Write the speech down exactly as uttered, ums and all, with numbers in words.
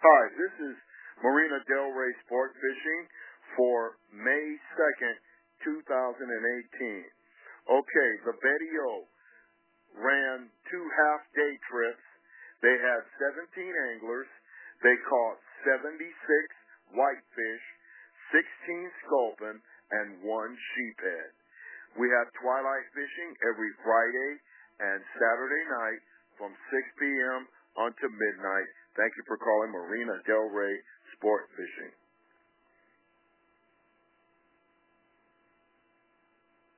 Hi, this is Marina Del Rey Sport Fishing for May second, two thousand eighteen. Okay, the Betty O ran two half-day trips. They had seventeen anglers. They caught seventy-six whitefish, sixteen sculpin, and one sheephead. We have twilight fishing every Friday and Saturday night from six p.m. until midnight. Thank you for calling Marina Del Rey Sport Fishing.